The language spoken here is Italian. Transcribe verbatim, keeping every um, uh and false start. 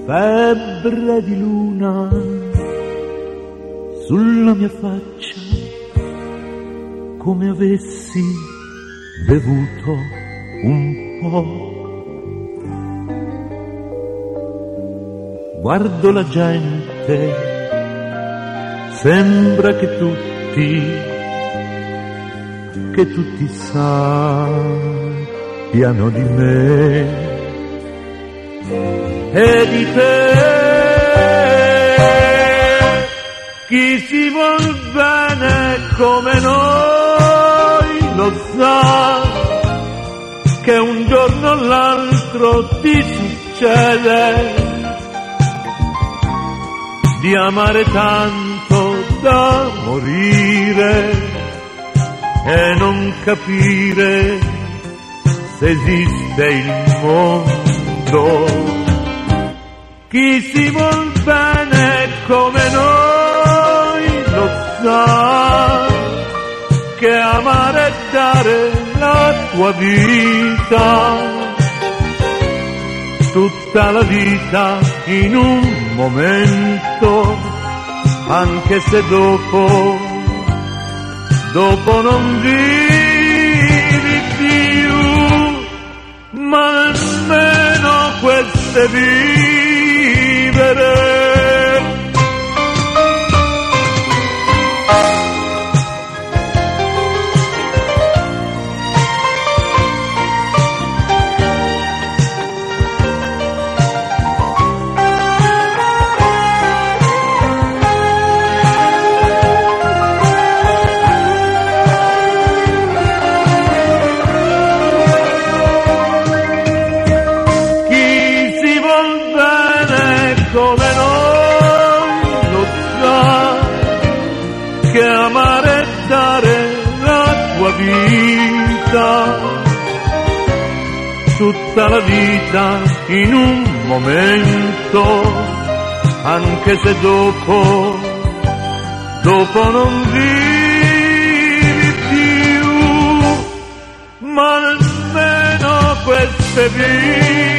febbre di luna sulla mia faccia, come avessi bevuto un po'. Guardo la gente, sembra che tutti, che tutti sappiano di me e di te. Chi si vuol bene come noi lo sa che un giorno o l'altro ti succede di amare tanto da morire e non capire se esiste il mondo. Chi si vuol bene come noi lo sa che amare e dare la tua vita, tutta la vita in un momento, anche se dopo, dopo non vivi più, ma almeno questo è vivere. Come noi lo sa che amare e dare la tua vita, tutta la vita in un momento, anche se dopo, dopo non vivi più, ma almeno queste vite